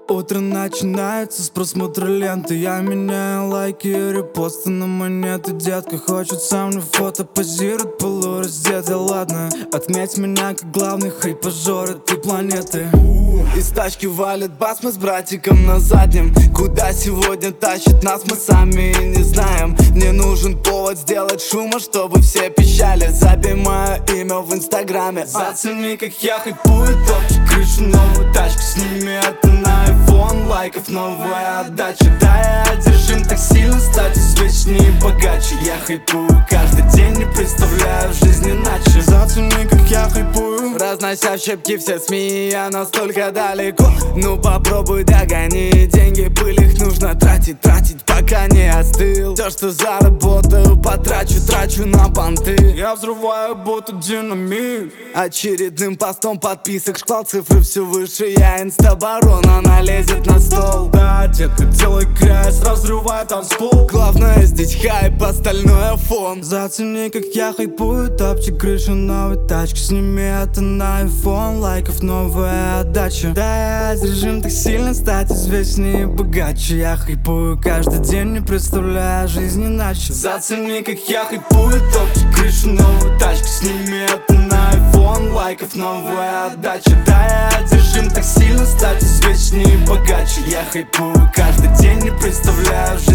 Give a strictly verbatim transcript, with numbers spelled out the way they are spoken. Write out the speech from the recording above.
Утро начинается с просмотра ленты. Я меняю лайки и репосты на монеты. Детка хочет со мной фото, позирует полураздетый. Ладно, отметь меня как главный хайпажор этой планеты. Из тачки валит бас, мы с братиком на заднем. Куда сегодня тащит нас, мы сами и не знаем. Мне нужен повод сделать шума, чтобы все пищали. Забей мое имя в инстаграме. Зацени, как я хайпую, топчик крышу новую тачку. Сними это на iPhone, лайков новая отдача. Да, я одержим так сильно стать извечнее и богаче. Я хайпую каждый день, не представляю жизнь иначе. Зацени, как я хайпую, разнося в щепки все СМИ, я настолько далеко. Ну попробуй догони, деньги пыль, их нужно тратить, тратить, пока не остыл. Все, что заработаю, потрачу, трачу на понты. Я взрываю будто динамит. Очередным постом подписок шквал, цифры все выше. Я инстабарон, она лезет на стол. Да, детка, делай грязь, разрывай танцпол. Главное здесь хайп, остальное фон. Зацени, как я хайпую, топчик крышу новой тачки. Сними это на iPhone, лайков новая отдача. Да, я режим так сильно стать известнее и богаче. Я хайпую каждый день, не представляя жизнь иначе. Зацени, как я хайпую, топчик крышу новой тачки. Сними это на iPhone, лайков новая отдача. Да, я одержим так сильно стать известнее и богаче. Я хайпую каждый день, не представляю жизнь